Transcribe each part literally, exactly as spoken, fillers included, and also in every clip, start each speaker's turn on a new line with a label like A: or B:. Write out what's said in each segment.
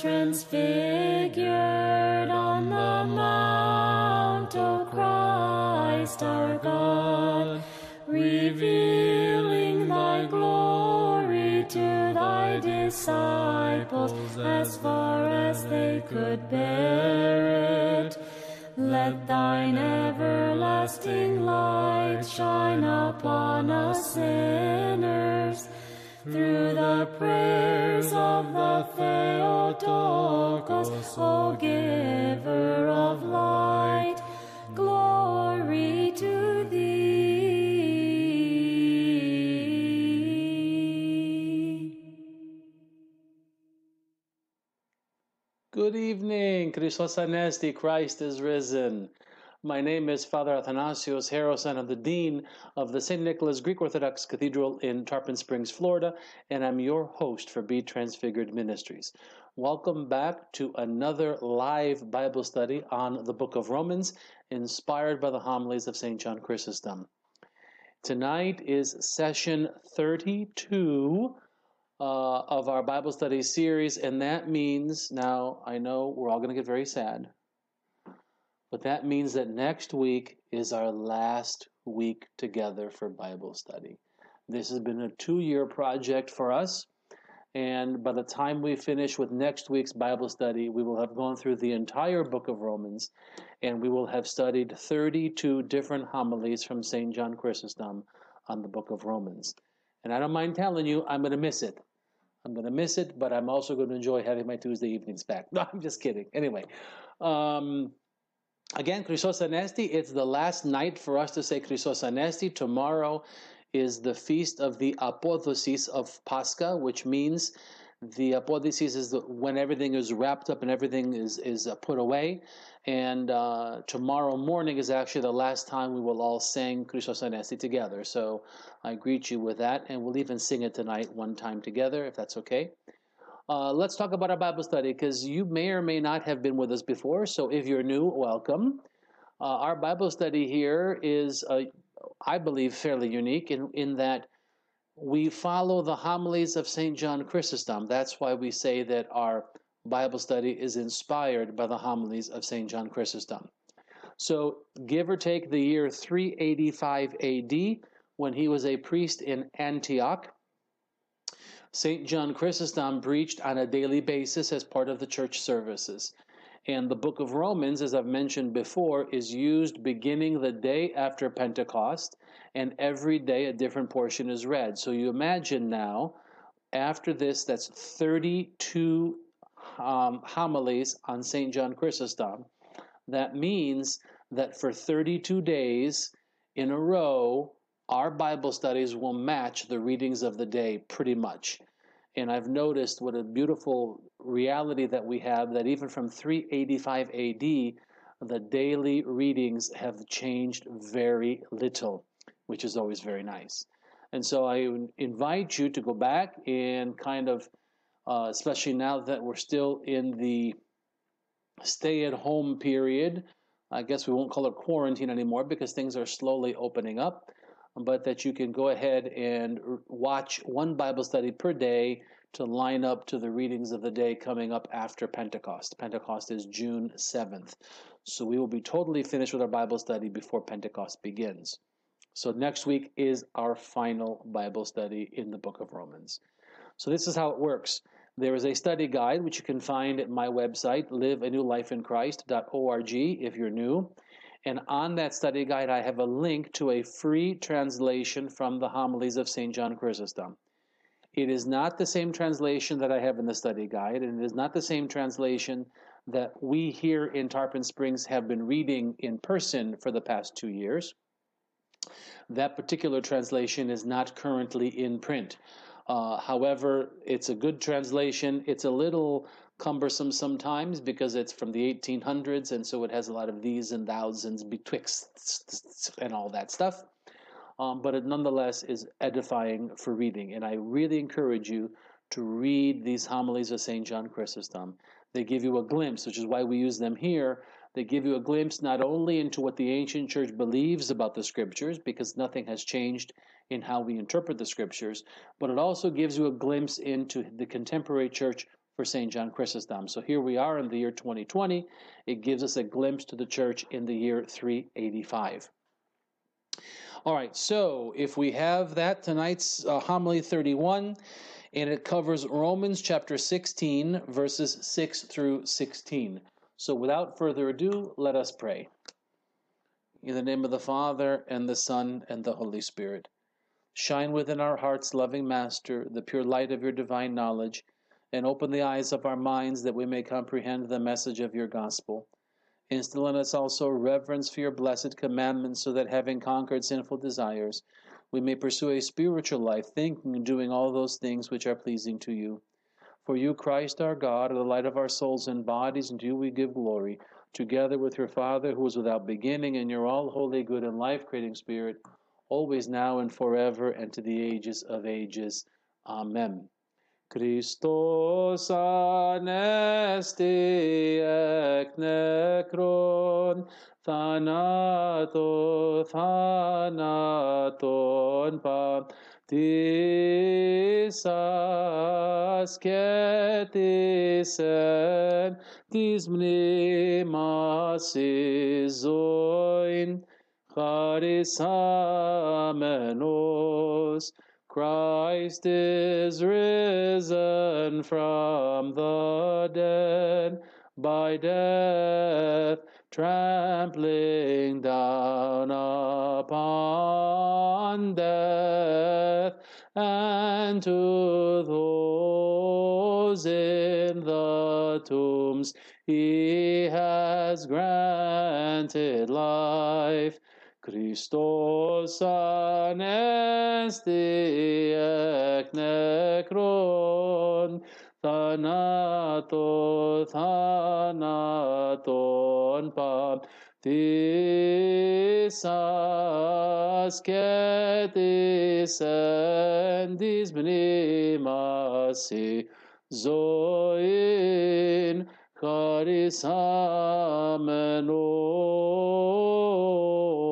A: transfigured on the mount, O Christ our God, revealing thy glory to thy disciples as far as they could bear it. Let thine everlasting light shine upon us sinners, through the prayers of the Theotokos, O giver of light, glory to thee.
B: Good evening, Christos Anesti, Christ is risen. My name is Father Athanasios Heros, and I'm the Dean of the Saint Nicholas Greek Orthodox Cathedral in Tarpon Springs, Florida, and I'm your host for Be Transfigured Ministries. Welcome back to another live Bible study on the book of Romans, inspired by the homilies of Saint John Chrysostom. Tonight is session thirty-two uh, of our Bible study series, and that means, now I know we're all going to get very sad, but that means that next week is our last week together for Bible study. This has been a two-year project for us, and by the time we finish with next week's Bible study, we will have gone through the entire book of Romans, and we will have studied thirty-two different homilies from Saint John Chrysostom on the book of Romans. And I don't mind telling you, I'm going to miss it. I'm going to miss it, but I'm also going to enjoy having my Tuesday evenings back. No, I'm just kidding. Anyway, um... Again, Christos Anesti, it's the last night for us to say Christos Anesti. Tomorrow is the feast of the Apodosis of Pascha, which means the Apodosis is the, when everything is wrapped up and everything is, is uh, put away. And uh, tomorrow morning is actually the last time we will all sing Christos Anesti together. So I greet you with that, and we'll even sing it tonight one time together, if that's okay. Uh, let's talk about our Bible study, because you may or may not have been with us before, so if you're new, welcome. Uh, our Bible study here is, uh, I believe, fairly unique in, in that we follow the homilies of Saint John Chrysostom. That's why we say that our Bible study is inspired by the homilies of Saint John Chrysostom. So, give or take the year three eighty-five A D, when he was a priest in Antioch, Saint John Chrysostom preached on a daily basis as part of the church services. And the book of Romans, as I've mentioned before, is used beginning the day after Pentecost, and every day a different portion is read. So you imagine now, after this, that's thirty-two um, homilies on Saint John Chrysostom. That means that for thirty-two days in a row, our Bible studies will match the readings of the day pretty much. And I've noticed what a beautiful reality that we have, that even from three eighty-five A D, the daily readings have changed very little, which is always very nice. And so I invite you to go back and kind of, uh, especially now that we're still in the stay-at-home period, I guess we won't call it quarantine anymore because things are slowly opening up, but that you can go ahead and watch one Bible study per day to line up to the readings of the day coming up after Pentecost. Pentecost is June seventh. So we will be totally finished with our Bible study before Pentecost begins. So next week is our final Bible study in the book of Romans. So this is how it works. There is a study guide which you can find at my website, live a new life in christ dot org, if you're new. And on that study guide, I have a link to a free translation from the homilies of Saint John Chrysostom. It is not the same translation that I have in the study guide, and it is not the same translation that we here in Tarpon Springs have been reading in person for the past two years. That particular translation is not currently in print. Uh, however, it's a good translation. It's a little cumbersome sometimes because it's from the eighteen hundreds, and so it has a lot of these and thous and betwixt and all that stuff. Um, but it nonetheless is edifying for reading, and I really encourage you to read these homilies of Saint John Chrysostom. They give you a glimpse, which is why we use them here. They give you a glimpse not only into what the ancient church believes about the scriptures, because nothing has changed in how we interpret the scriptures, but it also gives you a glimpse into the contemporary church for Saint John Chrysostom. So here we are in the year twenty twenty. It gives us a glimpse to the church in the year three eighty-five. All right, so if we have that, tonight's uh, homily thirty-one, and it covers Romans chapter sixteen, verses six through sixteen. So without further ado, let us pray. In the name of the Father, and the Son, and the Holy Spirit. Shine within our hearts, loving Master, the pure light of your divine knowledge, and open the eyes of our minds that we may comprehend the message of your gospel. Instill in us also reverence for your blessed commandments, so that having conquered sinful desires, we may pursue a spiritual life, thinking and doing all those things which are pleasing to you. For you, Christ our God, are the light of our souls and bodies, and to you we give glory, together with your Father, who is without beginning, and your all-holy, good, and life-creating Spirit, always now and forever, and to the ages of ages. Amen. Christos anesti ek nekron, thanato thanaton pam, tis ascetis en tis mnemas zoin, charis amenos. Christ is risen from the dead, by death trampling down upon death, and to those in the tombs he has granted life. Christos anesti ek nekron, thanato thanaton pam, tis ascetis en dis mnemasi zoin, charis amenos.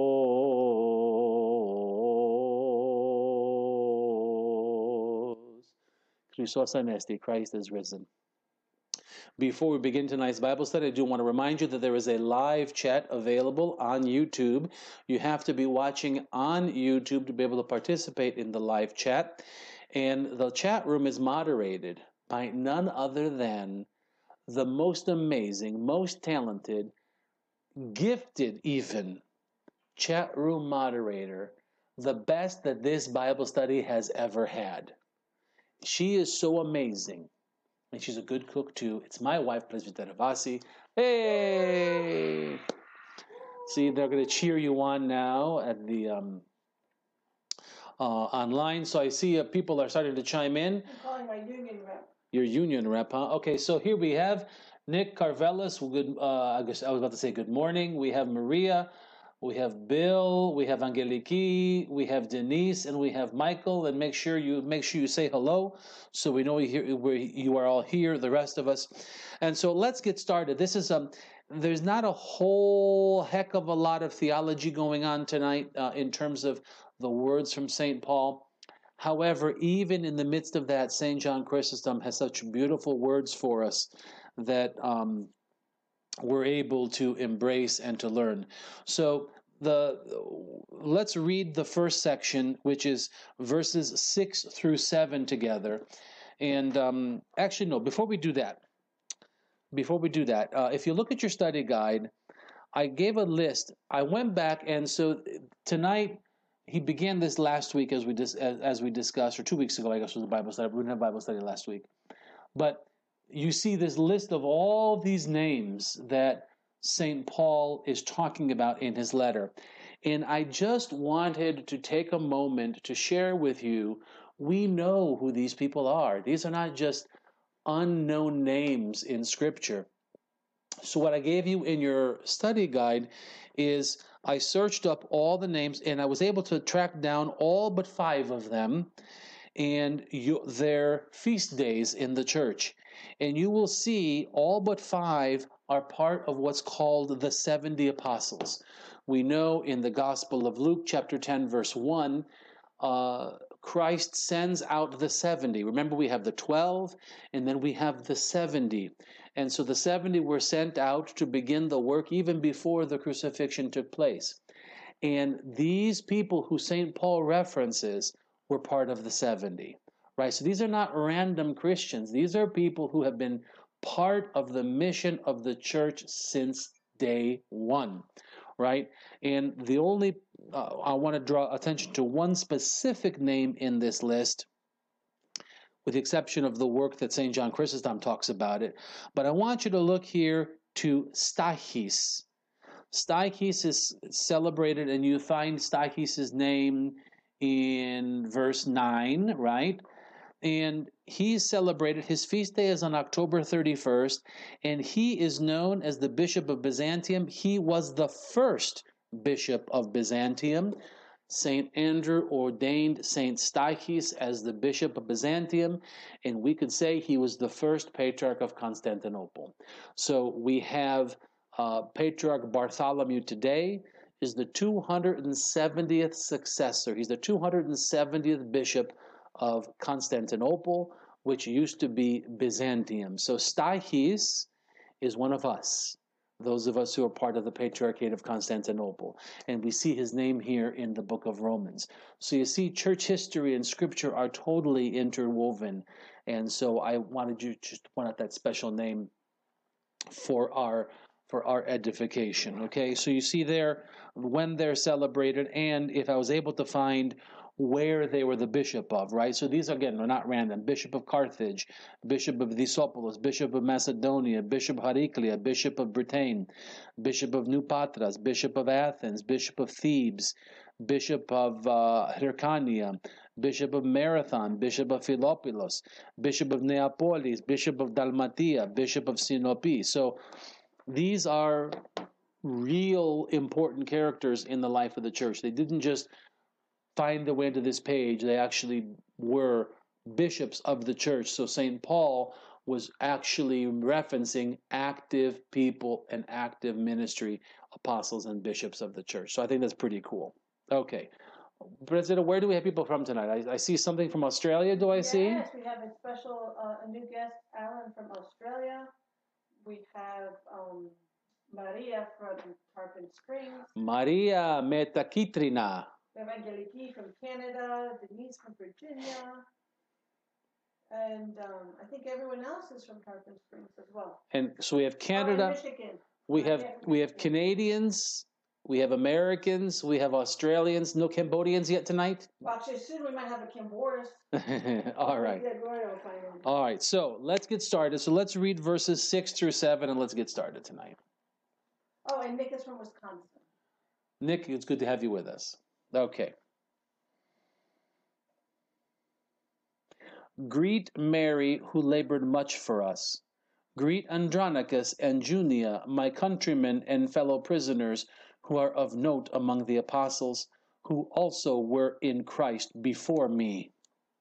B: Christos anesti, Christ is risen. Before we begin tonight's Bible study, I do want to remind you that there is a live chat available on YouTube. You have to be watching on YouTube to be able to participate in the live chat. And the chat room is moderated by none other than the most amazing, most talented, gifted even chat room moderator, the best that this Bible study has ever had. She is so amazing, and she's a good cook too. It's my wife, Presbyter Vasi. Hey! See, they're going to cheer you on now at the um, uh, online. So I see uh, people are starting to chime in.
C: I'm calling my union rep.
B: Your union rep, huh? Okay, so here we have Nick Carvelis. Good. Uh, I guess I was about to say good morning. We have Maria. We have Bill, we have Angeliki, we have Denise, and we have Michael. And make sure you make sure you say hello, so we know you hear, where you are all here. The rest of us, and so let's get started. This is um, there's not a whole heck of a lot of theology going on tonight uh, in terms of the words from Saint Paul. However, even in the midst of that, Saint John Chrysostom has such beautiful words for us that um. we're able to embrace and to learn. So the let's read the first section, which is verses six through seven together. And um, actually, no, before we do that, before we do that, uh, if you look at your study guide, I gave a list. I went back, and so tonight, he began this last week as we dis- as, as we discussed, or two weeks ago, I guess was the Bible study. We didn't have Bible study last week. But you see this list of all these names that Saint Paul is talking about in his letter. And I just wanted to take a moment to share with you, we know who these people are. These are not just unknown names in Scripture. So what I gave you in your study guide is I searched up all the names, and I was able to track down all but five of them and you, their feast days in the church. And you will see all but five are part of what's called the seventy apostles. We know in the Gospel of Luke, chapter ten, verse one, uh, Christ sends out the seventy. Remember, we have the twelve, and then we have the seventy. And so the seventy were sent out to begin the work even before the crucifixion took place. And these people who Saint Paul references were part of the seventy, right? So these are not random Christians. These are people who have been part of the mission of the church since day one, right? And the only, uh, I want to draw attention to one specific name in this list, with the exception of the work that Saint John Chrysostom talks about it. But I want you to look here to Stachys. Stachys is celebrated, and you find Stachys' name in verse nine, right? And he's celebrated, his feast day is on October thirty-first, and he is known as the Bishop of Byzantium. He was the first Bishop of Byzantium. Saint Andrew ordained Saint Stachys as the Bishop of Byzantium, and we could say he was the first Patriarch of Constantinople. So we have uh, Patriarch Bartholomew today is the two hundred seventieth successor. He's the two hundred seventieth Bishop of Constantinople, which used to be Byzantium. So Stachys is one of us, those of us who are part of the Patriarchate of Constantinople. And we see his name here in the book of Romans. So you see, church history and scripture are totally interwoven. And so I wanted you just to point out that special name for our for our edification. Okay, so you see there when they're celebrated, and if I was able to find where they were the bishop of, right? So these, again, are not random. Bishop of Carthage, Bishop of Diospolis, Bishop of Macedonia, Bishop of Heraclea, Bishop of Britain, Bishop of New Patras, Bishop of Athens, Bishop of Thebes, Bishop of uh, Hyrcania, Bishop of Marathon, Bishop of Philopolis, Bishop of Neapolis, Bishop of Dalmatia, Bishop of Sinope. So these are real important characters in the life of the church. They didn't just find their way into this page. They actually were bishops of the church. So Saint Paul was actually referencing active people and active ministry, apostles and bishops of the church. So I think that's pretty cool. Okay. President, where do we have people from tonight? I, I see something from Australia, do I
C: yes,
B: see?
C: Yes, we have a special, uh, a new guest, Alan from Australia. We have um, Maria from Tarpon Springs.
B: Maria Metakitrina.
C: We have Angeliki from Canada, Denise from Virginia, and um, I think everyone else is from Tarpon Springs as well.
B: And so we have Canada,
C: oh, Michigan.
B: we
C: Uh,
B: have
C: yeah,
B: we have
C: Michigan.
B: Canadians, we have Americans, we have Australians. No Cambodians yet tonight?
C: Well, actually, soon we might have a Kim Boris.
B: All right.
C: Yeah, Gloria will find him.
B: All right, so let's get started. So let's read verses six through seven, and let's get started tonight.
C: Oh, and Nick is from Wisconsin.
B: Nick, it's good to have you with us. Okay. Greet Mary, who labored much for us. Greet Andronicus and Junia, my countrymen and fellow prisoners, who are of note among the apostles, who also were in Christ before me.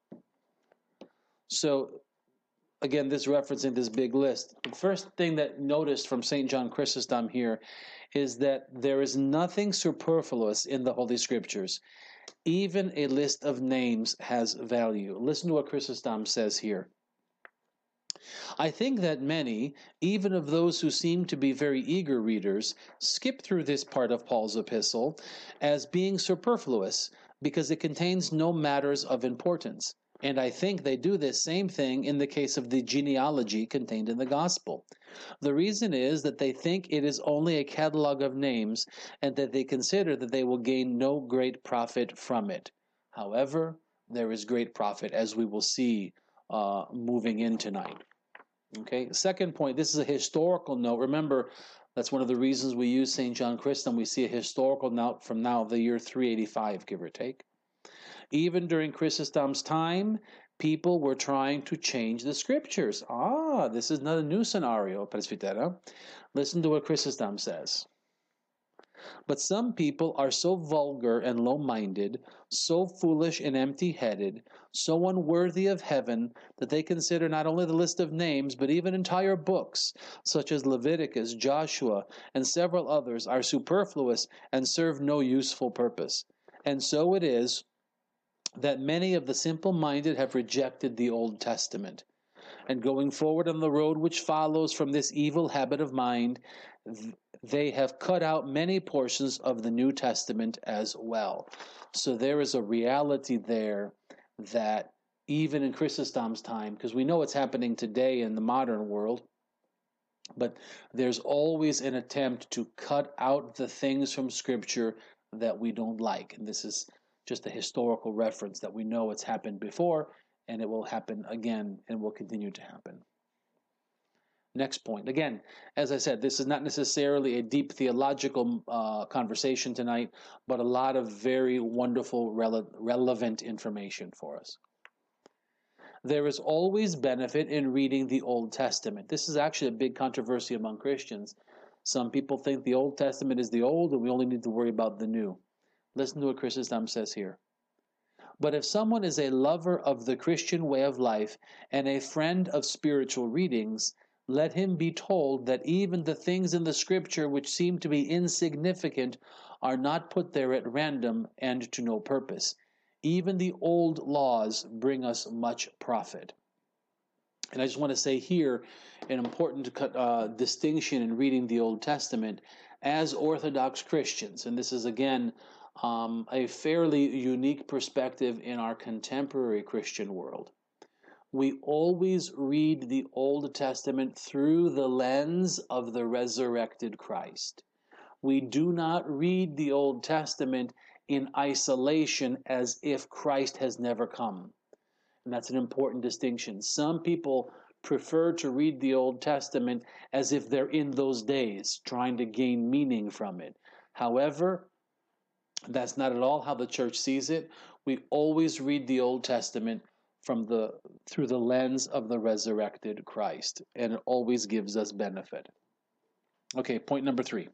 B: So, again, this referencing this big list. The first thing that noticed from Saint John Chrysostom here is that there is nothing superfluous in the Holy Scriptures. Even a list of names has value. Listen to what Chrysostom says here. I think that many, even of those who seem to be very eager readers, skip through this part of Paul's epistle as being superfluous because it contains no matters of importance. And I think they do this same thing in the case of the genealogy contained in the gospel. The reason is that they think it is only a catalog of names and that they consider that they will gain no great profit from it. However, there is great profit, as we will see uh, moving in tonight. Okay, second point, this is a historical note. Remember, that's one of the reasons we use Saint John Chrysostom. We see a historical note from now the year three eighty-five, give or take. Even during Chrysostom's time, people were trying to change the scriptures. Ah, this is not a new scenario, Presbytera. Listen to what Chrysostom says. But some people are so vulgar and low-minded, so foolish and empty-headed, so unworthy of heaven, that they consider not only the list of names, but even entire books, such as Leviticus, Joshua, and several others, are superfluous and serve no useful purpose. And so it is that many of the simple-minded have rejected the Old Testament, and going forward on the road which follows from this evil habit of mind, they have cut out many portions of the New Testament as well. So there is a reality there that even in Chrysostom's time, because we know what's happening today in the modern world, but there's always an attempt to cut out the things from Scripture that we don't like. And this is just a historical reference that we know it's happened before, and it will happen again, and will continue to happen. Next point. Again, as I said, this is not necessarily a deep theological uh, conversation tonight, but a lot of very wonderful, rele- relevant information for us. There is always benefit in reading the Old Testament. This is actually a big controversy among Christians. Some people think the Old Testament is the old, and we only need to worry about the new. Listen to what Chrysostom says here. But if someone is a lover of the Christian way of life and a friend of spiritual readings, let him be told that even the things in the Scripture which seem to be insignificant are not put there at random and to no purpose. Even the old laws bring us much profit. And I just want to say here an important uh, distinction in reading the Old Testament as Orthodox Christians, and this is again um, a fairly unique perspective in our contemporary Christian world. We always read the Old Testament through the lens of the resurrected Christ. We do not read the Old Testament in isolation as if Christ has never come. And that's an important distinction. Some people prefer to read the Old Testament as if they're in those days, trying to gain meaning from it. However, that's not at all how the church sees it. We always read the Old Testament from the through the lens of the resurrected Christ, and it always gives us benefit. Okay, point number three.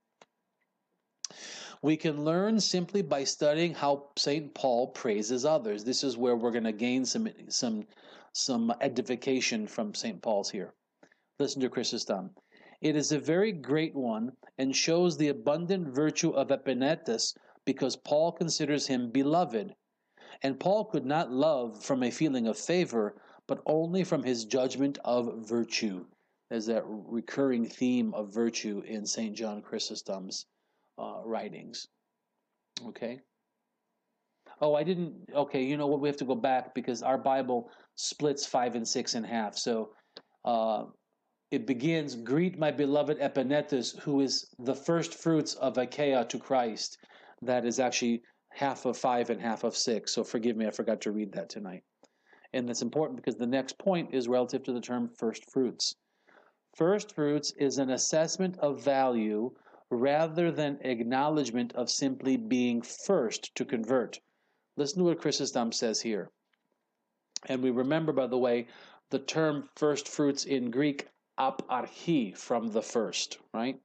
B: We can learn simply by studying how Saint Paul praises others. This is where we're going to gain some some some edification from Saint Paul's here. Listen to Chrysostom. It is a very great one and shows the abundant virtue of Epaenetus, because Paul considers him beloved. And Paul could not love from a feeling of favor, but only from his judgment of virtue. There's that recurring theme of virtue in Saint John Chrysostom's uh, writings. Okay? Oh, I didn't, okay, you know what, we have to go back because our Bible splits five and six in half. So uh, it begins, greet my beloved Epaenetus, who is the first fruits of Achaia to Christ. That is actually half of five and half of six. So forgive me, I forgot to read that tonight. And that's important because the next point is relative to the term first fruits. First fruits is an assessment of value rather than acknowledgement of simply being first to convert. Listen to what Chrysostom says here. And we remember, by the way, the term first fruits in Greek, aparchi, from the first, right?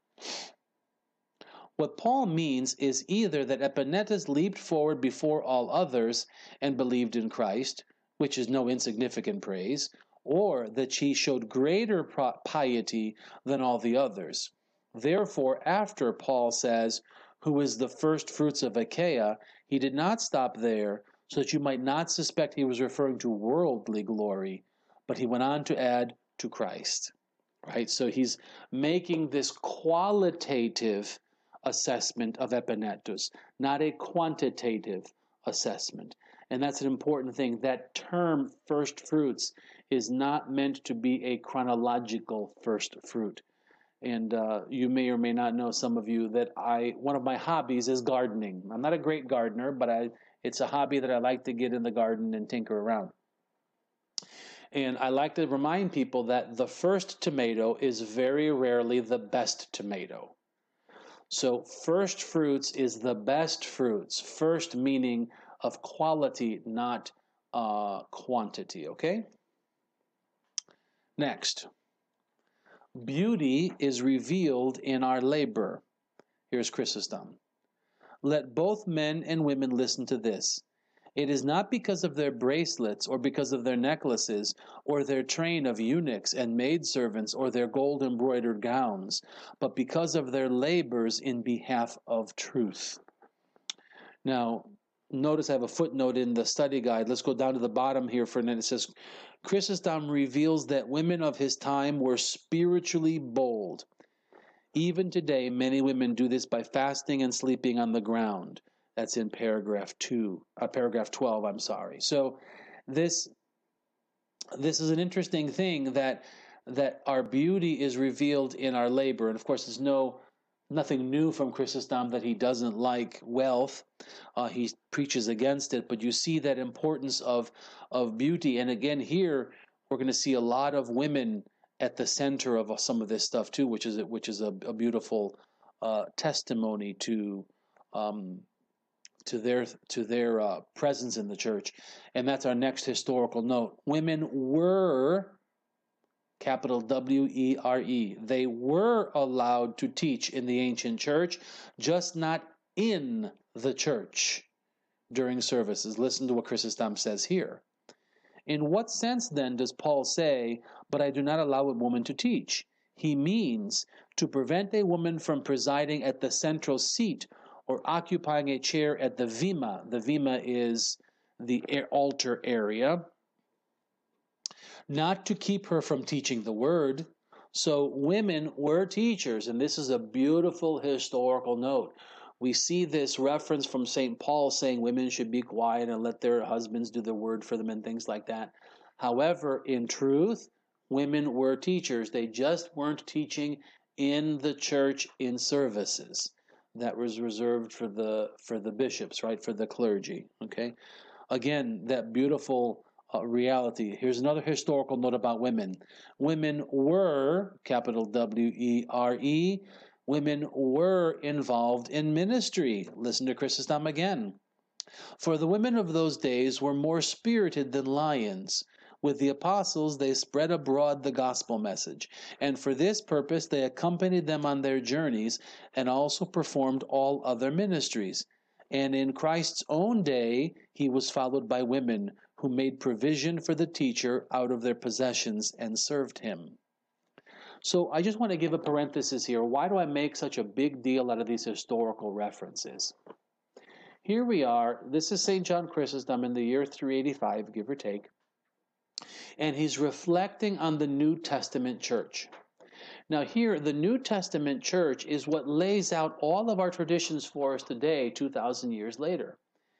B: What Paul means is either that Epaenetus leaped forward before all others and believed in Christ, which is no insignificant praise, or that she showed greater piety than all the others. Therefore, after Paul says, who is the first fruits of Achaia, he did not stop there, so that you might not suspect he was referring to worldly glory, but he went on to add to Christ. Right? So he's making this qualitative assessment of Epaenetus, not a quantitative assessment. And that's an important thing. That term, first fruits, is not meant to be a chronological first fruit. And uh, you may or may not know, some of you, that I one of my hobbies is gardening. I'm not a great gardener, but I it's a hobby that I like to get in the garden and tinker around. And I like to remind people that the first tomato is very rarely the best tomato. So first fruits is the best fruits. First meaning of quality, not uh, quantity, okay? Next. Beauty is revealed in our labor. Here's Chrysostom. Let both men and women listen to this. It is not because of their bracelets or because of their necklaces or their train of eunuchs and maidservants or their gold-embroidered gowns, but because of their labors in behalf of truth. Now, notice I have a footnote in the study guide. Let's go down to the bottom here for a minute. It says, Chrysostom reveals that women of his time were spiritually bold. Even today, many women do this by fasting and sleeping on the ground. That's in paragraph two, uh, paragraph twelve, I'm sorry. So this this is an interesting thing, that that our beauty is revealed in our labor. And of course, there's no nothing new from Chrysostom that he doesn't like wealth. Uh, he preaches against it, but you see that importance of of beauty. And again, here we're going to see a lot of women at the center of some of this stuff too, which is which is a, a beautiful uh, testimony to um, to their to their uh, presence in the church. And that's our next historical note. Women were, capital W E R E, they were allowed to teach in the ancient church, just not in the church during services. Listen to what Chrysostom says here. In what sense, then, does Paul say, but I do not allow a woman to teach? He means to prevent a woman from presiding at the central seat or occupying a chair at the vima. The vima is the altar area. Not to keep her from teaching the word. So women were teachers, and this is a beautiful historical note. We see this reference from Saint Paul saying women should be quiet and let their husbands do the word for them and things like that. However, in truth, women were teachers. They just weren't teaching in the church in services. That was reserved for the for the bishops, right? For the clergy. Okay. Again, that beautiful uh, reality. Here's another historical note about women. Women were, capital W E R E, women were involved in ministry. Listen to Chrysostom again. For the women of those days were more spirited than lions. With the apostles, they spread abroad the gospel message, and for this purpose they accompanied them on their journeys and also performed all other ministries. And in Christ's own day, he was followed by women who made provision for the teacher out of their possessions and served him. So I just want to give a parenthesis here. Why do I make such a big deal out of these historical references? Here we are. This is Saint John Chrysostom in the year three eighty-five, give or take. And he's reflecting on the New Testament church. Now here, the New Testament church is what lays out all of our traditions for us today, two thousand years later.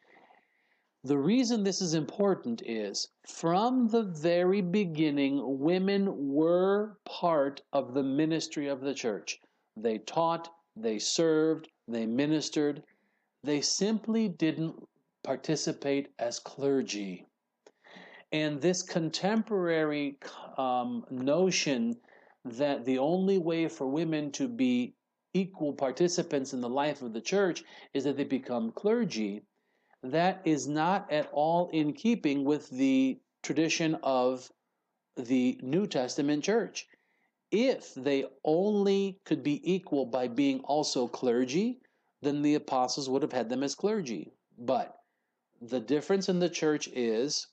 B: The reason this is important is, from the very beginning, women were part of the ministry of the church. They taught, they served, they ministered. They simply didn't participate as clergy. And this contemporary um, notion that the only way for women to be equal participants in the life of the church is that they become clergy, that is not at all in keeping with the tradition of the New Testament church. If they only could be equal by being also clergy, then the apostles would have had them as clergy. But the difference in the church is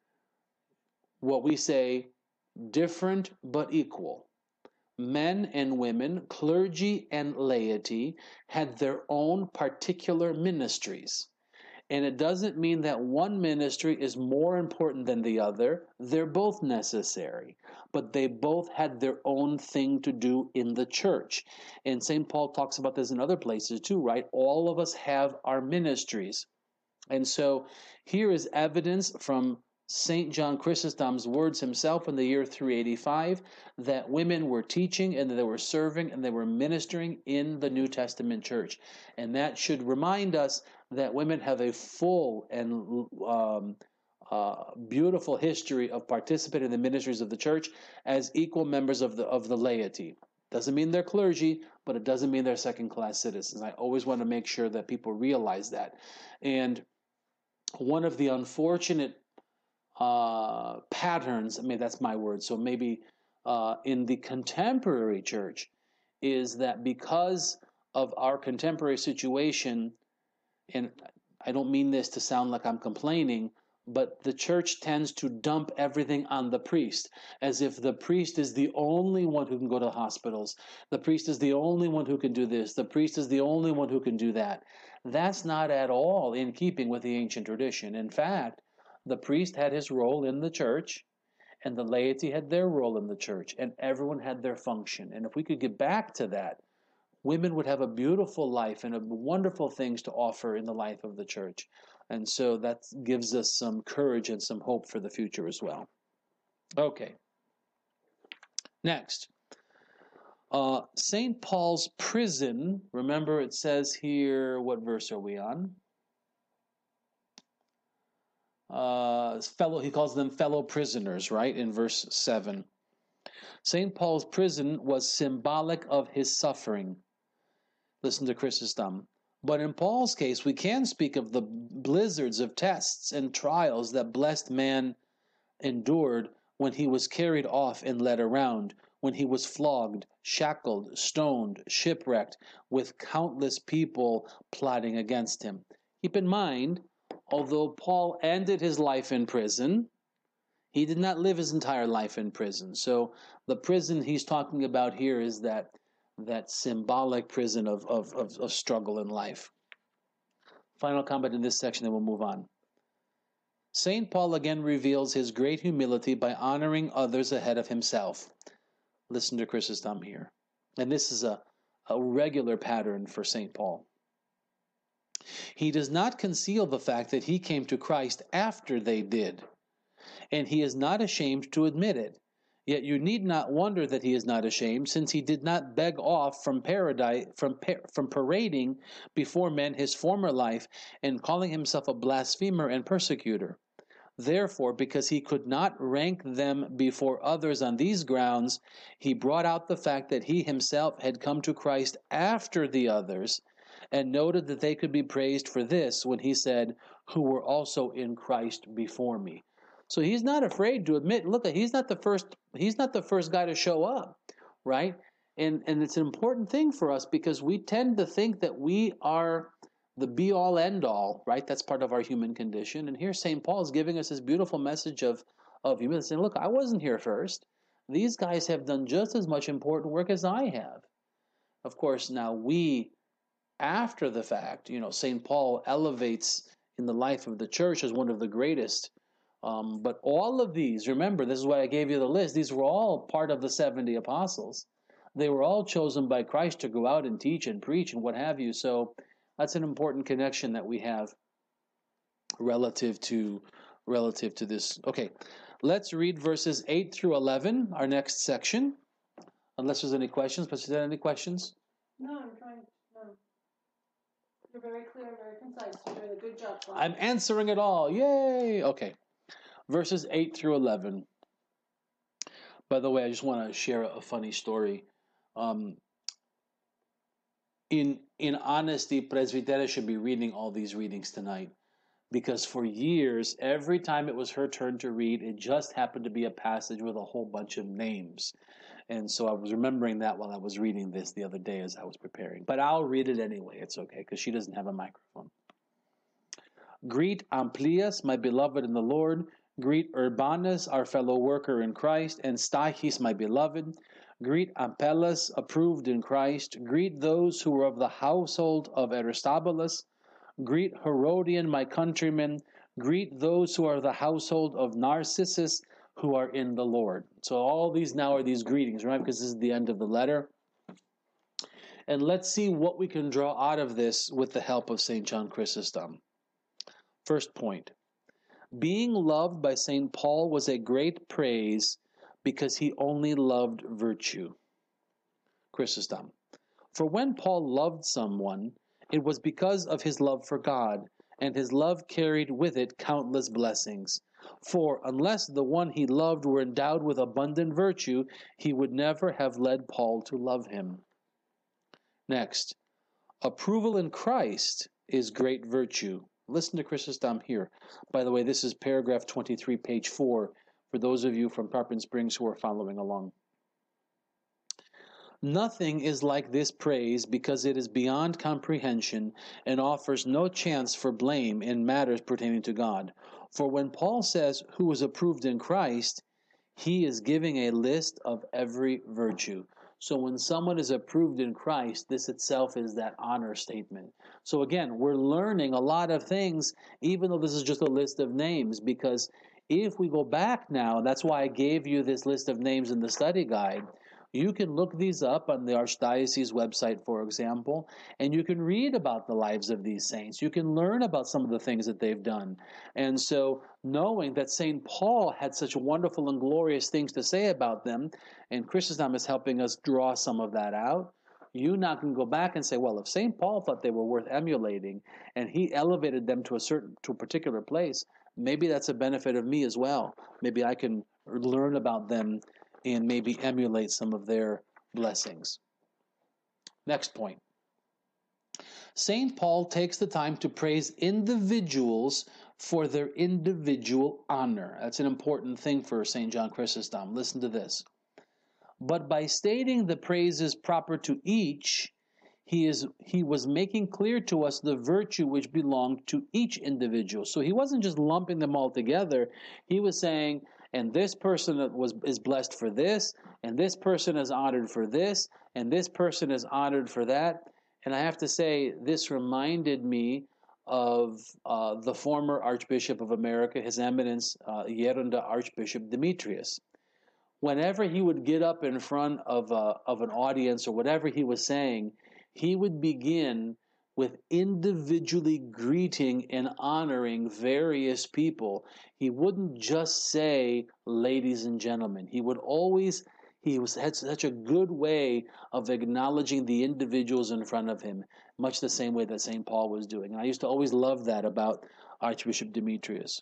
B: what we say, different but equal. Men and women, clergy and laity, had their own particular ministries. And it doesn't mean that one ministry is more important than the other. They're both necessary, but they both had their own thing to do in the church. And Saint Paul talks about this in other places too, right? All of us have our ministries. And so here is evidence from Saint John Chrysostom's words himself in the year three eighty-five that women were teaching and that they were serving and they were ministering in the New Testament church. And that should remind us that women have a full and um, uh, beautiful history of participating in the ministries of the church as equal members of the of the laity. Doesn't mean they're clergy, but it doesn't mean they're second-class citizens. I always want to make sure that people realize that. And one of the unfortunate uh, patterns, I mean, that's my word, so maybe uh, in the contemporary church, is that because of our contemporary situation, and I don't mean this to sound like I'm complaining, but the church tends to dump everything on the priest, as if the priest is the only one who can go to hospitals. The priest is the only one who can do this. The priest is the only one who can do that. That's not at all in keeping with the ancient tradition. In fact, the priest had his role in the church, and the laity had their role in the church, and everyone had their function. And if we could get back to that, women would have a beautiful life and a wonderful things to offer in the life of the church. And so that gives us some courage and some hope for the future as well. Okay. Next. Uh, Saint Paul's prison, remember it says here, what verse are we on? Uh, fellow, he calls them fellow prisoners, right, in verse seven. Saint Paul's prison was symbolic of his suffering. Listen to Chrysostom. But in Paul's case, we can speak of the blizzards of tests and trials that blessed man endured when he was carried off and led around, when he was flogged, shackled, stoned, shipwrecked, with countless people plotting against him. Keep in mind, although Paul ended his life in prison, he did not live his entire life in prison. So the prison he's talking about here is that that symbolic prison of, of, of, of struggle in life. Final comment in this section, then we'll move on. Saint Paul again reveals his great humility by honoring others ahead of himself. Listen to Chrysostom here. And this is a, a regular pattern for Saint Paul. He does not conceal the fact that he came to Christ after they did, and he is not ashamed to admit it. Yet you need not wonder that he is not ashamed, since he did not beg off from paradise, from, from parading before men his former life and calling himself a blasphemer and persecutor. Therefore, because he could not rank them before others on these grounds, he brought out the fact that he himself had come to Christ after the others, and noted that they could be praised for this when he said, who were also in Christ before me. So he's not afraid to admit, look, he's not the first, he's not the first guy to show up, right? And and it's an important thing for us because we tend to think that we are the be-all, end-all, right? That's part of our human condition. And here Saint Paul is giving us this beautiful message of, of humility, saying, look, I wasn't here first. These guys have done just as much important work as I have. Of course, now we, after the fact, you know, Saint Paul elevates in the life of the church as one of the greatest. Um, but all of these, remember, this is why I gave you the list. These were all part of the seventy apostles. They were all chosen by Christ to go out and teach and preach and what have you. So that's an important connection that we have relative to relative to this. Okay, let's read verses eight through eleven, our next section. Unless there's any questions. But is there any questions?
C: No, I'm trying. No. You're very clear, very concise. You're doing a good job. Bob.
B: I'm answering it all. Yay! Okay. Verses eight through eleven. By the way, I just want to share a funny story. Um, in in honesty, Presbyteria should be reading all these readings tonight. Because for years, every time it was her turn to read, it just happened to be a passage with a whole bunch of names. And so I was remembering that while I was reading this the other day as I was preparing. But I'll read it anyway. It's okay, because she doesn't have a microphone. Greet Amplias, my beloved in the Lord. Greet Urbanus, our fellow worker in Christ, and Stachys, my beloved. Greet Apelles, approved in Christ. Greet those who are of the household of Aristobulus. Greet Herodian, my countrymen. Greet those who are of the household of Narcissus, who are in the Lord. So all these now are these greetings, right? Because this is the end of the letter. And let's see what we can draw out of this with the help of Saint John Chrysostom. First point. Being loved by Saint Paul was a great praise because he only loved virtue. Chrysostom. For when Paul loved someone, it was because of his love for God, and his love carried with it countless blessings. For unless the one he loved were endowed with abundant virtue, he would never have led Paul to love him. Next, approval in Christ is great virtue. Listen to Chrysostom here. By the way, this is paragraph twenty-three, page four, for those of you from Tarpon Springs who are following along. Nothing is like this praise because it is beyond comprehension and offers no chance for blame in matters pertaining to God. For when Paul says, who is approved in Christ, he is giving a list of every virtue. So when someone is approved in Christ, this itself is that honor statement. So again, we're learning a lot of things, even though this is just a list of names, because if we go back now, that's why I gave you this list of names in the study guide. You can look these up on the Archdiocese website, for example, and you can read about the lives of these saints. You can learn about some of the things that they've done. And so knowing that Saint Paul had such wonderful and glorious things to say about them, and Chrysostom is helping us draw some of that out, you now can go back and say, well, if Saint Paul thought they were worth emulating, and he elevated them to a certain, to a particular place, maybe that's a benefit of me as well. Maybe I can learn about them and maybe emulate some of their blessings. Next point. Saint Paul takes the time to praise individuals for their individual honor. That's an important thing for Saint John Chrysostom. Listen to this. But by stating the praises proper to each, he is he was making clear to us the virtue which belonged to each individual. So he wasn't just lumping them all together. He was saying, and this person was is blessed for this, and this person is honored for this, and this person is honored for that. And I have to say, this reminded me of uh, the former Archbishop of America, His Eminence uh, Yeronda Archbishop Demetrius. Whenever he would get up in front of a, of an audience or whatever he was saying, he would begin with individually greeting and honoring various people. He wouldn't just say, ladies and gentlemen. He would always, he was had such a good way of acknowledging the individuals in front of him, much the same way that Saint Paul was doing. And I used to always love that about Archbishop Demetrius.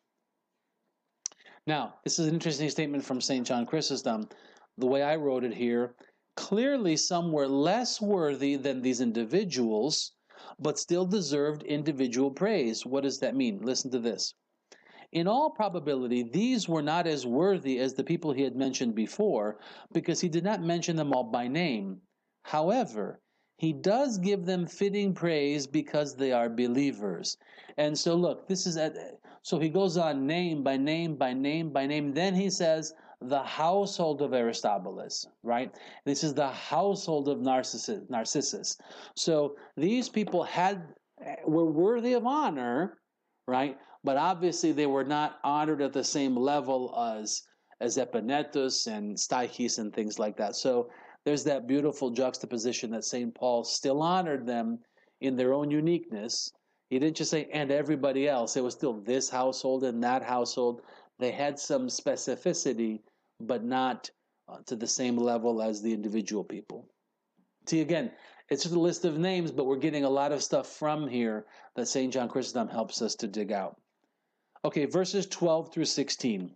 B: Now, this is an interesting statement from Saint John Chrysostom. The way I wrote it here, clearly some were less worthy than these individuals, but still deserved individual praise. What does that mean? Listen to this. In all probability, these were not as worthy as the people he had mentioned before, because he did not mention them all by name. However, he does give them fitting praise because they are believers. And so look, this is, at, so he goes on name by name by name by name. Then he says, the household of Aristobulus, right? This is the household of Narcissus. Narcissus. So these people had were worthy of honor, right? But obviously they were not honored at the same level as as Epanetus and Stachys and things like that. So there's that beautiful juxtaposition that Saint Paul still honored them in their own uniqueness. He didn't just say, and everybody else. It was still this household and that household. They had some specificity, but not uh, to the same level as the individual people. See, again, it's just a list of names, but we're getting a lot of stuff from here that Saint John Chrysostom helps us to dig out. Okay, verses twelve through sixteen.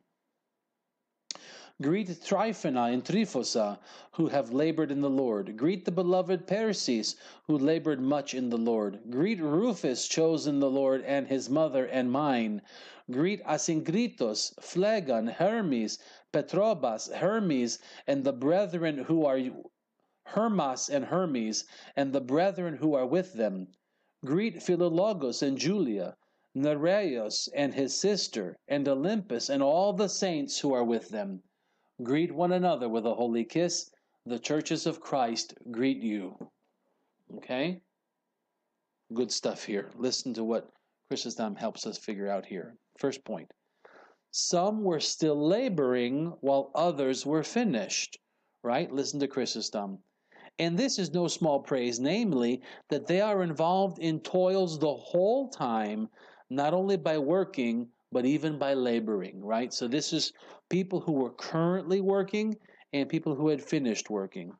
B: Greet Tryphena and Tryphosa, who have labored in the Lord. Greet the beloved Persis, who labored much in the Lord. Greet Rufus, chosen the Lord, and his mother and mine. Greet Asyncritos, Phlegon, Hermes, Petrobas, Hermes, and the brethren who are Hermas and Hermes, and the brethren who are with them. Greet Philologos and Julia, Nereus and his sister, and Olympus, and all the saints who are with them. Greet one another with a holy kiss. The churches of Christ greet you. Okay? Good stuff here. Listen to what Chrysostom helps us figure out here. First point. Some were still laboring while others were finished. Right? Listen to Chrysostom. And this is no small praise, namely, that they are involved in toils the whole time, not only by working, but even by laboring, right? So this is people who were currently working and people who had finished working.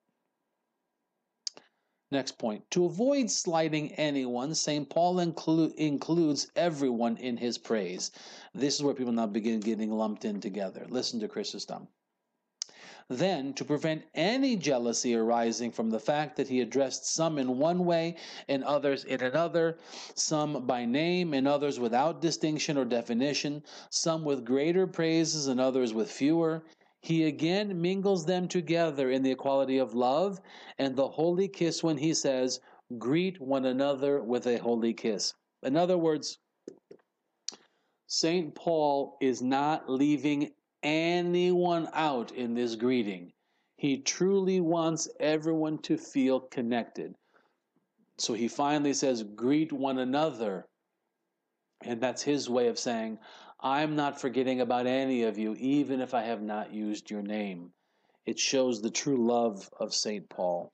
B: Next point. To avoid slighting anyone, Saint Paul inclu- includes everyone in his praise. This is where people now begin getting lumped in together. Listen to Chrysostom. Then, to prevent any jealousy arising from the fact that he addressed some in one way and others in another, some by name and others without distinction or definition, some with greater praises and others with fewer, he again mingles them together in the equality of love and the holy kiss when he says, greet one another with a holy kiss. In other words, Saint Paul is not leaving anyone out in this greeting. He truly wants everyone to feel connected. So he finally says, greet one another. And that's his way of saying, I'm not forgetting about any of you, even if I have not used your name. It shows the true love of Saint Paul.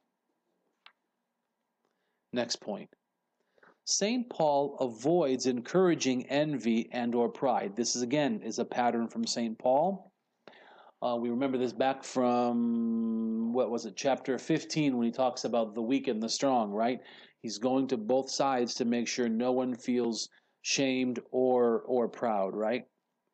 B: Next point. Saint Paul avoids encouraging envy and or pride. This is again is a pattern from Saint Paul. Uh, we remember this back from, what was it, chapter fifteen, when he talks about the weak and the strong, right? He's going to both sides to make sure no one feels shamed or or proud, right?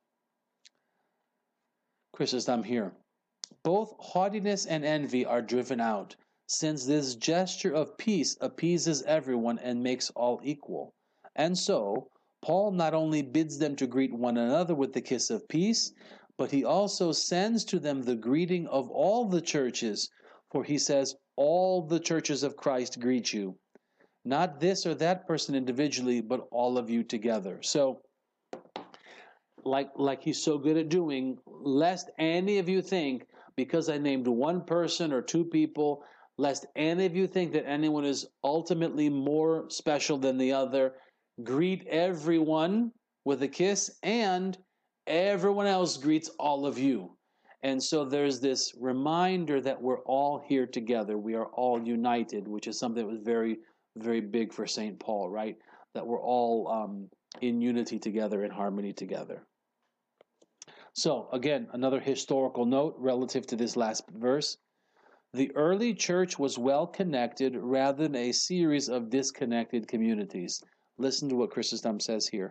B: Chrysostom here. Both haughtiness and envy are driven out, since this gesture of peace appeases everyone and makes all equal. And so, Paul not only bids them to greet one another with the kiss of peace, but he also sends to them the greeting of all the churches, for he says, all the churches of Christ greet you. Not this or that person individually, but all of you together. So, like, like he's so good at doing, lest any of you think, because I named one person or two people, lest any of you think that anyone is ultimately more special than the other, greet everyone with a kiss, and everyone else greets all of you. And so there's this reminder that we're all here together. We are all united, which is something that was very, very big for Saint Paul, right? That we're all um, in unity together, in harmony together. So, again, another historical note relative to this last verse. The early church was well connected rather than a series of disconnected communities. Listen to what Chrysostom says here.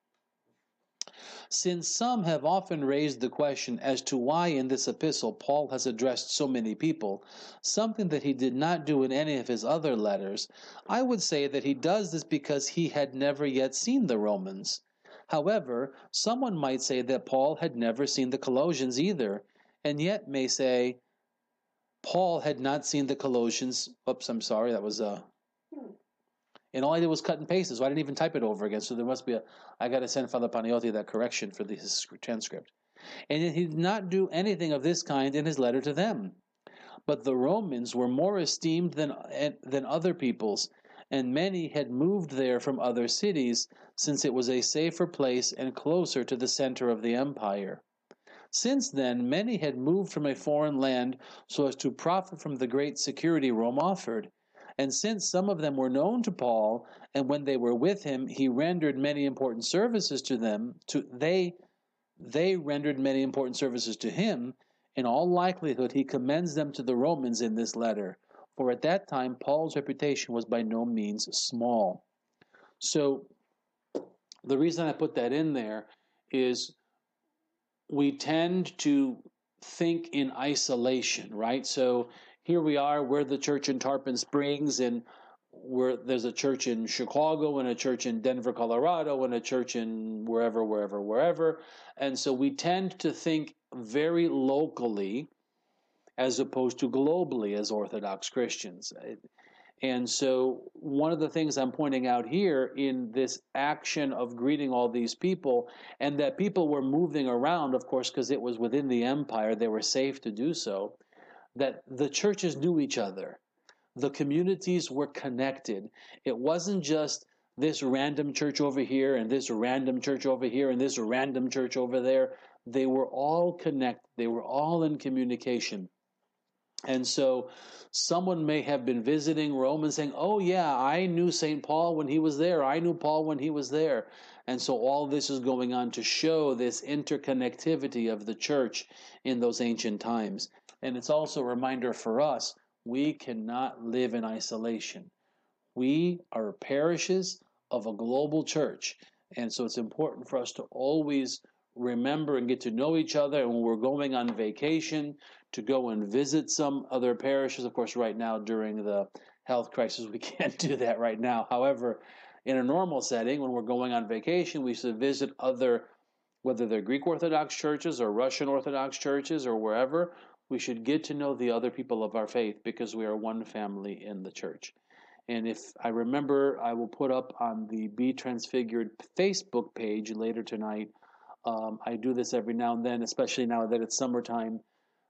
B: Since some have often raised the question as to why in this epistle Paul has addressed so many people, something that he did not do in any of his other letters, I would say that he does this because he had never yet seen the Romans. However, someone might say that Paul had never seen the Colossians either, and yet may say, Paul had not seen the Colossians. Oops, I'm sorry, that was a... Uh, and all I did was cut and paste, so I didn't even type it over again, so there must be a... I got to send Father Paniotti that correction for the transcript. And yet he did not do anything of this kind in his letter to them. But the Romans were more esteemed than, than other peoples, and many had moved there from other cities, since it was a safer place and closer to the center of the empire. Since then, many had moved from a foreign land so as to profit from the great security Rome offered. And since some of them were known to Paul, and when they were with him, he rendered many important services to them, to they, they rendered many important services to him, in all likelihood he commends them to the Romans in this letter. For at that time, Paul's reputation was by no means small. So, the reason I put that in there is we tend to think in isolation, right? So here we are, we're the church in Tarpon Springs, and we're, there's a church in Chicago, and a church in Denver, Colorado, and a church in wherever, wherever, wherever. And so we tend to think very locally as opposed to globally as Orthodox Christians. And so one of the things I'm pointing out here in this action of greeting all these people, and that people were moving around, of course, because it was within the empire, they were safe to do so, that the churches knew each other. The communities were connected. It wasn't just this random church over here and this random church over here and this random church over there. They were all connected. They were all in communication. And so someone may have been visiting Rome and saying, oh yeah, I knew Saint Paul when he was there. I knew Paul when he was there. And so all this is going on to show this interconnectivity of the church in those ancient times. And it's also a reminder for us, we cannot live in isolation. We are parishes of a global church. And so it's important for us to always remember and get to know each other. And when we're going on vacation, to go and visit some other parishes. Of course, right now during the health crisis, we can't do that right now. However, in a normal setting, when we're going on vacation, we should visit other, whether they're Greek Orthodox churches or Russian Orthodox churches or wherever, we should get to know the other people of our faith because we are one family in the church. And if I remember, I will put up on the Be Transfigured Facebook page later tonight. Um, I do this every now and then, especially now that it's summertime.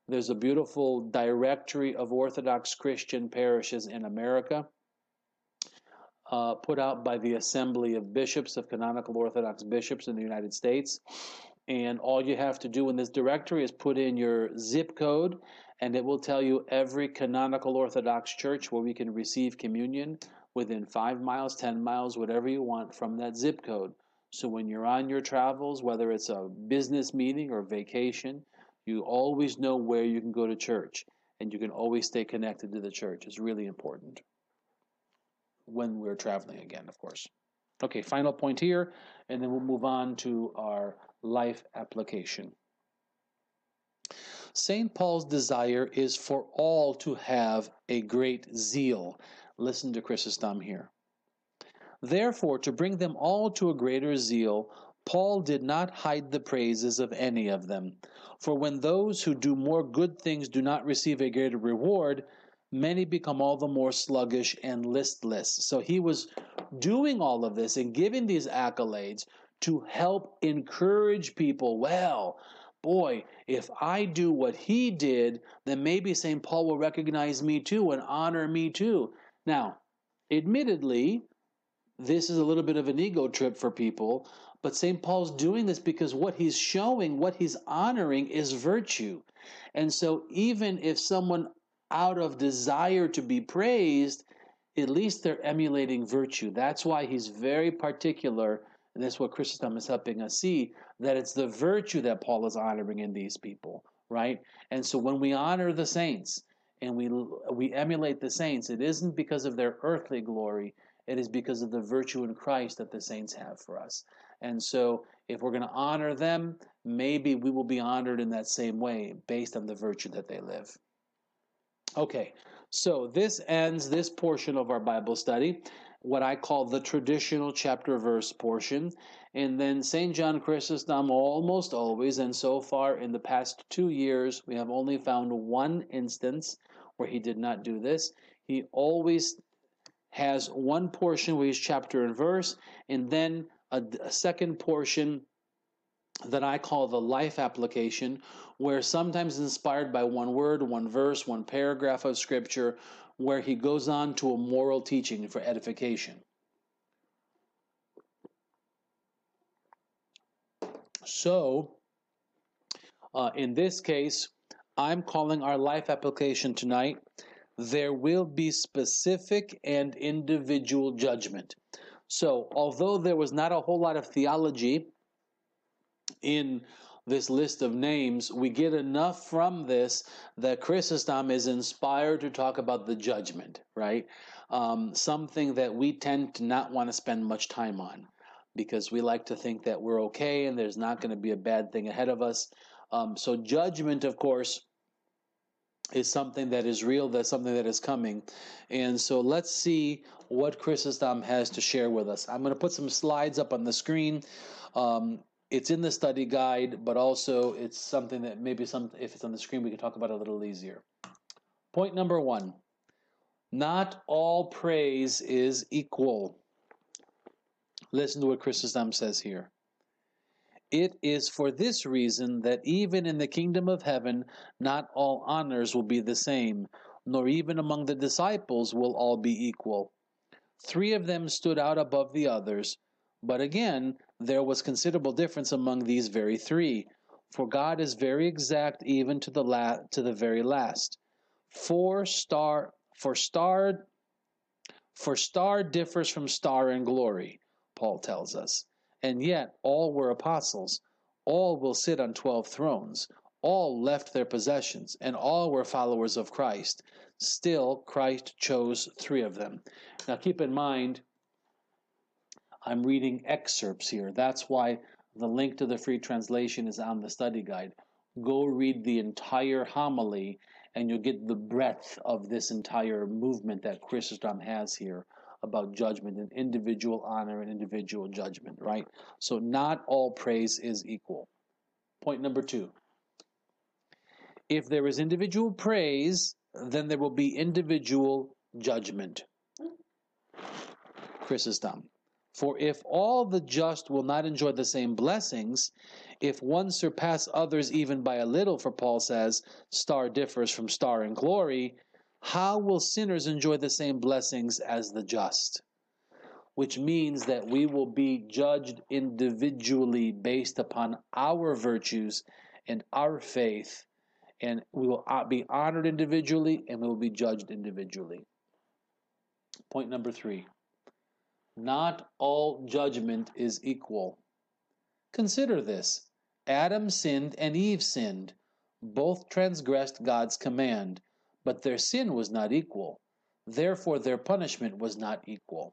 B: There's a beautiful directory of Orthodox Christian parishes in America, uh, put out by the Assembly of Bishops, of Canonical Orthodox Bishops in the United States. And all you have to do in this directory is put in your zip code, and it will tell you every Canonical Orthodox church where we can receive communion within five miles, ten miles, whatever you want from that zip code. So when you're on your travels, whether it's a business meeting or vacation, you always know where you can go to church, and you can always stay connected to the church. It's really important when we're traveling again, of course. Okay, final point here, and then we'll move on to our life application. Saint Paul's desire is for all to have a great zeal. Listen to Chrysostom here. Therefore, to bring them all to a greater zeal, Paul did not hide the praises of any of them. For when those who do more good things do not receive a greater reward, many become all the more sluggish and listless. So he was doing all of this and giving these accolades to help encourage people. Well, boy, if I do what he did, then maybe Saint Paul will recognize me too and honor me too. Now, admittedly, this is a little bit of an ego trip for people, but Saint Paul's doing this because what he's showing, what he's honoring is virtue. And so even if someone out of desire to be praised, at least they're emulating virtue. That's why he's very particular, and that's what Chrysostom is helping us see, that it's the virtue that Paul is honoring in these people, right? And so when we honor the saints and we we emulate the saints, it isn't because of their earthly glory, it is because of the virtue in Christ that the saints have for us. And so if we're going to honor them, maybe we will be honored in that same way based on the virtue that they live. Okay, so this ends this portion of our Bible study, what I call the traditional chapter verse portion. And then Saint John Chrysostom almost always, and so far in the past two years, we have only found one instance where he did not do this. He always has one portion where he's chapter and verse, and then a, a second portion that I call the life application, where sometimes inspired by one word, one verse, one paragraph of scripture, where he goes on to a moral teaching for edification. So, uh, in this case, I'm calling our life application tonight, there will be specific and individual judgment. So, although there was not a whole lot of theology in this list of names, we get enough from this that Chrysostom is inspired to talk about the judgment, right? Um, something that we tend to not want to spend much time on because we like to think that we're okay and there's not going to be a bad thing ahead of us. Um, so judgment, of course, is something that is real, that's something that is coming. And so let's see what Chrysostom has to share with us. I'm going to put some slides up on the screen. Um, it's in the study guide, but also it's something that maybe some, if it's on the screen, we can talk about it a little easier. Point number one, not all praise is equal. Listen to what Chrysostom says here. It is for this reason that even in the kingdom of heaven, not all honors will be the same, nor even among the disciples will all be equal. Three of them stood out above the others, but again, there was considerable difference among these very three, for God is very exact even to the la- to the very last. For star, for star, for star differs from star in glory, Paul tells us. And yet all were apostles, all will sit on twelve thrones, all left their possessions, and all were followers of Christ. Still, Christ chose three of them. Now keep in mind, I'm reading excerpts here. That's why the link to the free translation is on the study guide. Go read the entire homily, and you'll get the breadth of this entire movement that Chrysostom has here about judgment and individual honor and individual judgment, right? So not all praise is equal. Point number two. If there is individual praise, then there will be individual judgment. Chrysostom. For if all the just will not enjoy the same blessings, if one surpass others even by a little, for Paul says, star differs from star in glory, how will sinners enjoy the same blessings as the just? Which means that we will be judged individually based upon our virtues and our faith, and we will be honored individually, and we will be judged individually. Point number three. Not all judgment is equal. Consider this. Adam sinned and Eve sinned. Both transgressed God's command, but their sin was not equal. Therefore, their punishment was not equal.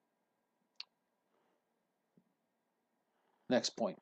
B: Next point.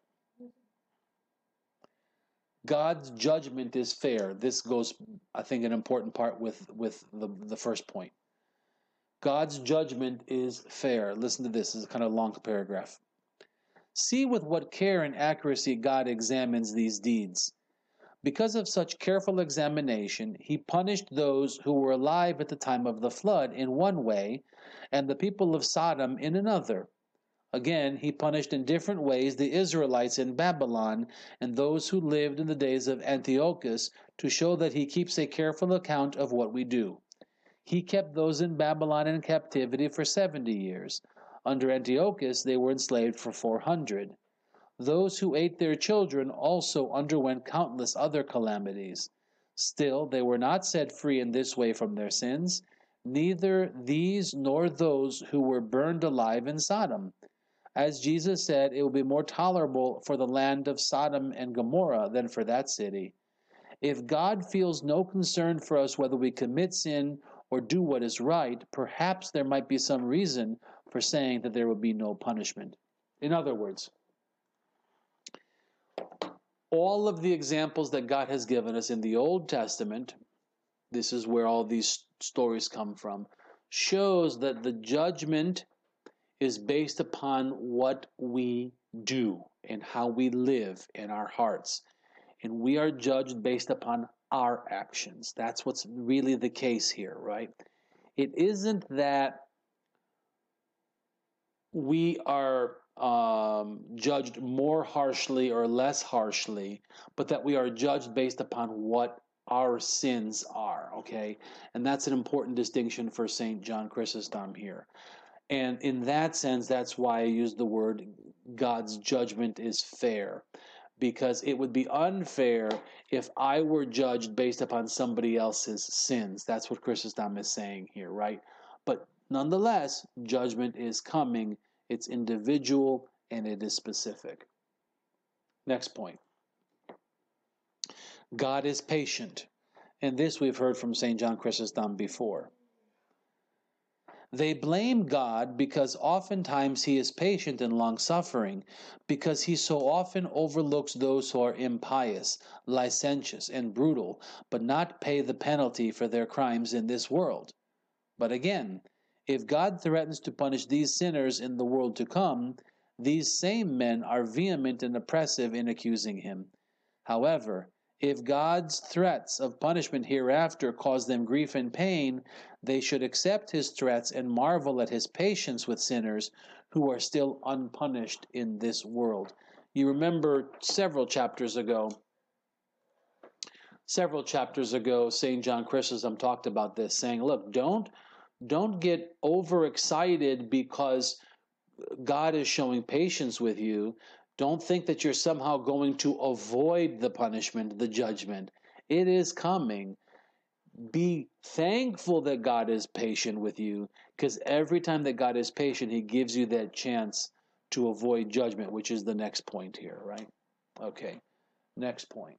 B: God's judgment is fair. This goes, I think, an important part with, with the, the first point. God's judgment is fair. Listen to this. This is kind of a long paragraph. See with what care and accuracy God examines these deeds. Because of such careful examination, he punished those who were alive at the time of the flood in one way, and the people of Sodom in another. Again, he punished in different ways the Israelites in Babylon and those who lived in the days of Antiochus, to show that he keeps a careful account of what we do. He kept those in Babylon in captivity for seventy years. Under Antiochus, they were enslaved for four hundred. Those who ate their children also underwent countless other calamities. Still, they were not set free in this way from their sins, neither these nor those who were burned alive in Sodom. As Jesus said, it will be more tolerable for the land of Sodom and Gomorrah than for that city. If God feels no concern for us whether we commit sin or do what is right, perhaps there might be some reason for saying that there will be no punishment. In other words, all of the examples that God has given us in the Old Testament, this is where all these stories come from, shows that the judgment is based upon what we do and how we live in our hearts. And we are judged based upon our actions. That's what's really the case here, right? It isn't that we are um, judged more harshly or less harshly, but that we are judged based upon what our sins are, okay? And that's an important distinction for Saint John Chrysostom here. And in that sense, that's why I use the word God's judgment is fair, because it would be unfair if I were judged based upon somebody else's sins. That's what Chrysostom is saying here, right? But nonetheless, judgment is coming. It's individual and it is specific. Next point. God is patient. And this we've heard from Saint John Chrysostom before. They blame God because oftentimes he is patient and long-suffering, because he so often overlooks those who are impious, licentious, and brutal, but not pay the penalty for their crimes in this world. But again, if God threatens to punish these sinners in the world to come, these same men are vehement and oppressive in accusing him. However, if God's threats of punishment hereafter cause them grief and pain, they should accept his threats and marvel at his patience with sinners who are still unpunished in this world. You remember several chapters ago, several chapters ago, Saint John Chrysostom talked about this, saying, look, don't, don't get overexcited because God is showing patience with you. Don't think that you're somehow going to avoid the punishment, the judgment. It is coming. Be thankful that God is patient with you, because every time that God is patient, he gives you that chance to avoid judgment, which is the next point here, right? Okay, next point.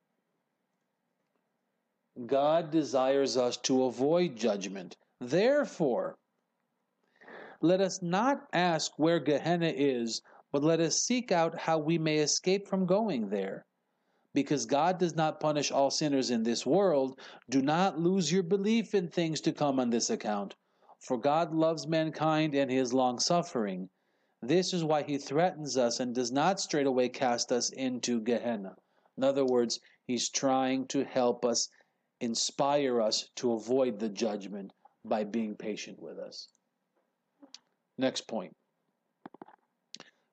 B: God desires us to avoid judgment. Therefore, let us not ask where Gehenna is, but let us seek out how we may escape from going there. Because God does not punish all sinners in this world, do not lose your belief in things to come on this account. For God loves mankind and is long-suffering. This is why he threatens us and does not straightway cast us into Gehenna. In other words, he's trying to help us, inspire us to avoid the judgment by being patient with us. Next point.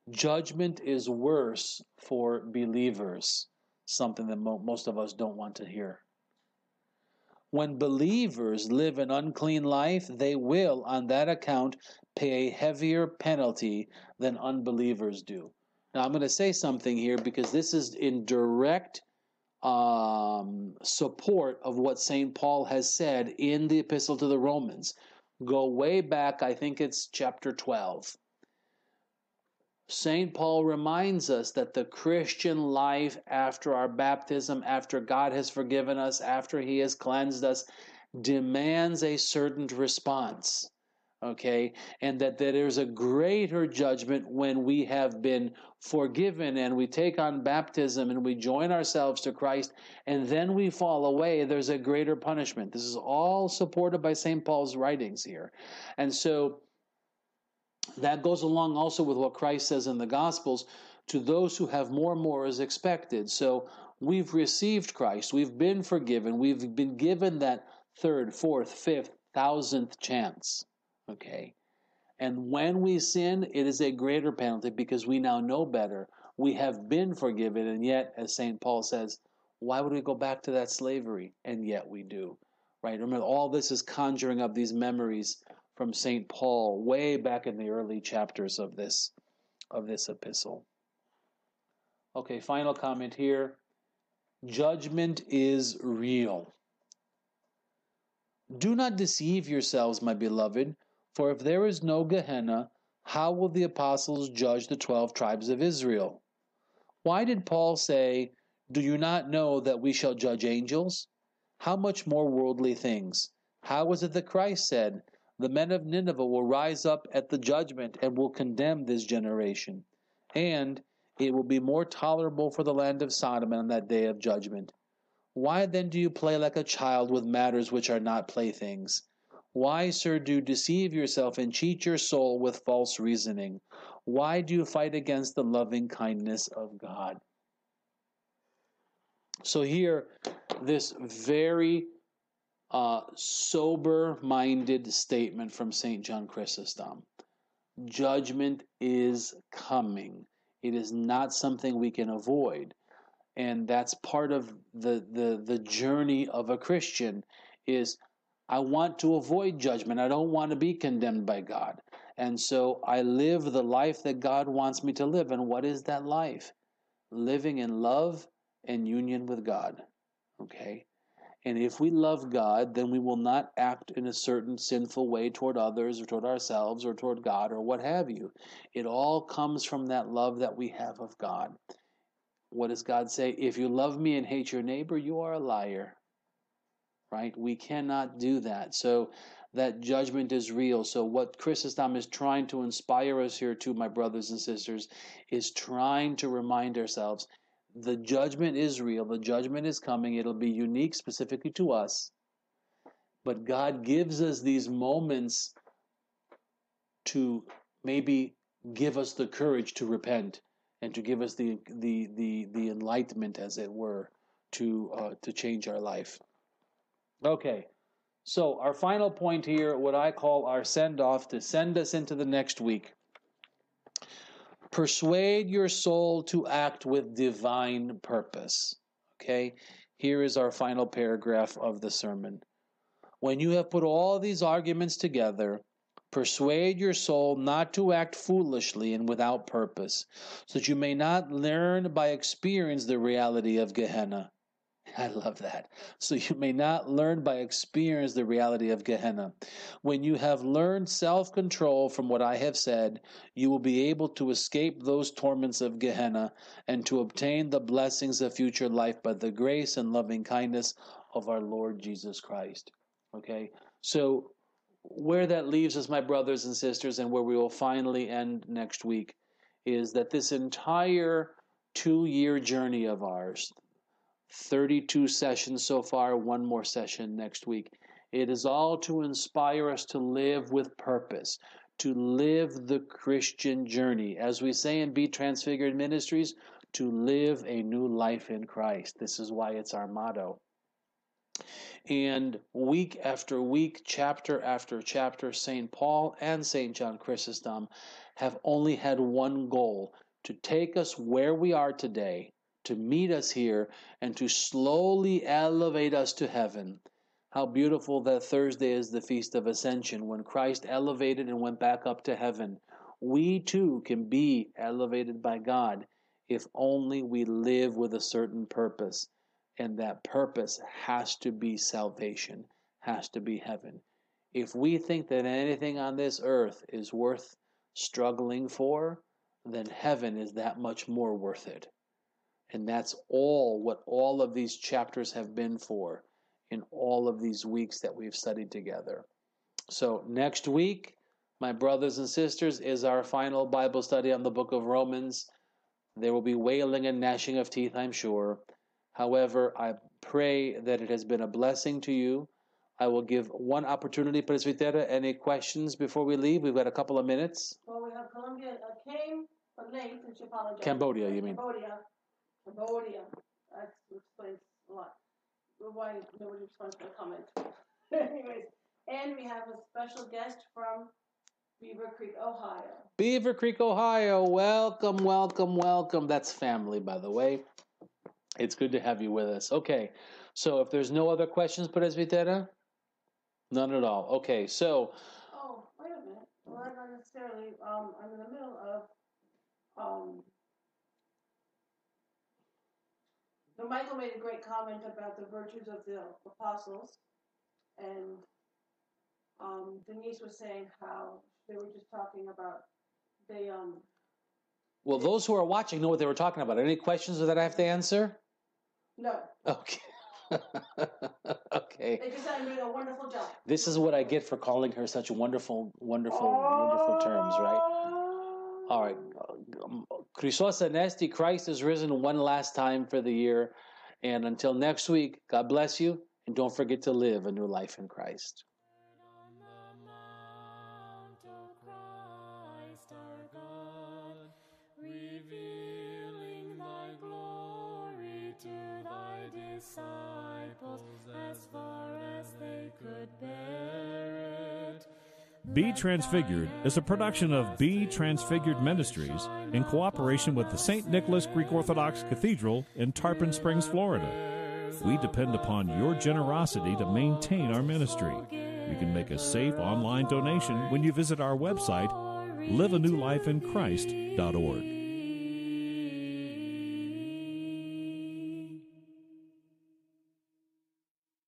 B: Judgment is worse for believers, something that mo- most of us don't want to hear. When believers live an unclean life, they will, on that account, pay a heavier penalty than unbelievers do. Now, I'm going to say something here because this is in direct um, support of what Saint Paul has said in the Epistle to the Romans. Go way back, I think it's chapter twelve. Saint Paul reminds us that the Christian life after our baptism, after God has forgiven us, after he has cleansed us, demands a certain response, okay? And that, that there's a greater judgment when we have been forgiven and we take on baptism and we join ourselves to Christ and then we fall away. There's a greater punishment. This is all supported by Saint Paul's writings here. And so that goes along also with what Christ says in the Gospels, to those who have more, more is expected. So we've received Christ, we've been forgiven, we've been given that third, fourth, fifth, thousandth chance, okay? And when we sin, it is a greater penalty because we now know better. We have been forgiven, and yet, as Saint Paul says, why would we go back to that slavery? And yet we do, right? Remember, all this is conjuring up these memories from Saint Paul way back in the early chapters of this of this epistle. Okay, final comment here. Judgment is real. Do not deceive yourselves, my beloved, for if there is no Gehenna, how will the apostles judge the twelve tribes of Israel? Why did Paul say, do you not know that we shall judge angels? How much more worldly things? How was it that Christ said, the men of Nineveh will rise up at the judgment and will condemn this generation, and it will be more tolerable for the land of Sodom on that day of judgment. Why then do you play like a child with matters which are not playthings? Why, sir, do you deceive yourself and cheat your soul with false reasoning? Why do you fight against the loving kindness of God? So here, this very uh, sober-minded statement from Saint John Chrysostom. Judgment is coming. It is not something we can avoid. And that's part of the, the, the journey of a Christian is I want to avoid judgment. I don't want to be condemned by God. And so I live the life that God wants me to live. And what is that life? Living in love and union with God. Okay? And if we love God, then we will not act in a certain sinful way toward others or toward ourselves or toward God or what have you. It all comes from that love that we have of God. What does God say? If you love me and hate your neighbor, you are a liar. Right? We cannot do that. So that judgment is real. So what Chrysostom is trying to inspire us here to, my brothers and sisters, is trying to remind ourselves the judgment is real. The judgment is coming. It'll be unique specifically to us. But God gives us these moments to maybe give us the courage to repent and to give us the the the, the enlightenment, as it were, to uh, to change our life. Okay, so our final point here, what I call our send-off to send us into the next week. Persuade your soul to act with divine purpose. Okay, here is our final paragraph of the sermon. When you have put all these arguments together, persuade your soul not to act foolishly and without purpose, so that you may not learn by experience the reality of Gehenna. I love that. So you may not learn by experience the reality of Gehenna. When you have learned self-control from what I have said, you will be able to escape those torments of Gehenna and to obtain the blessings of future life by the grace and loving kindness of our Lord Jesus Christ. Okay? So where that leaves us, my brothers and sisters, and where we will finally end next week, is that this entire two-year journey of ours, thirty-two sessions so far, one more session next week. It is all to inspire us to live with purpose, to live the Christian journey. As we say in Be Transfigured Ministries, to live a new life in Christ. This is why it's our motto. And week after week, chapter after chapter, Saint Paul and Saint John Chrysostom have only had one goal, to take us where we are today, to meet us here, and to slowly elevate us to heaven. How beautiful that Thursday is the Feast of Ascension, when Christ elevated and went back up to heaven. We too can be elevated by God if only we live with a certain purpose. And that purpose has to be salvation, has to be heaven. If we think that anything on this earth is worth struggling for, then heaven is that much more worth it. And that's all what all of these chapters have been for in all of these weeks that we've studied together. So next week, my brothers and sisters, is our final Bible study on the book of Romans. There will be wailing and gnashing of teeth, I'm sure. However, I pray that it has been a blessing to you. I will give one opportunity, Presbytera. Any questions before we leave? We've got a couple of minutes.
C: Well, we have Colombia uh, came, but late, and she apologized.
B: Cambodia, you mean?
C: Cambodia. Cambodia. That explains a lot. Why nobody responds to the comment. Anyways, and we have a special guest from Beaver Creek, Ohio.
B: Beaver Creek, Ohio. Welcome, welcome, welcome. That's family, by the way. It's good to have you with us. Okay, so if there's no other questions, Presbytera? None at all. Okay, so...
C: Oh, wait a minute. Well, not necessarily. Um, I'm in the middle of... Um, so Michael made a great comment about the virtues of the apostles, and um, Denise was saying how they were just talking about they... Um,
B: well, those who are watching know what they were talking about. Any questions that I have to answer?
C: No.
B: Okay. Okay.
C: They just said I'm doing a wonderful job.
B: This is what I get for calling her such wonderful, wonderful, oh. wonderful terms, right? All right. Christos Anesti, Christ is risen one last time for the year. And until next week, God bless you. And don't forget to live a new life in Christ.
A: Disciples as far as they could bear it.
D: Be Transfigured is a production of Be Transfigured Ministries in cooperation with the Saint Nicholas Greek Orthodox Cathedral in Tarpon Springs, Florida. We depend upon your generosity to maintain our ministry. You can make a safe online donation when you visit our website, live a new life in Christ dot org.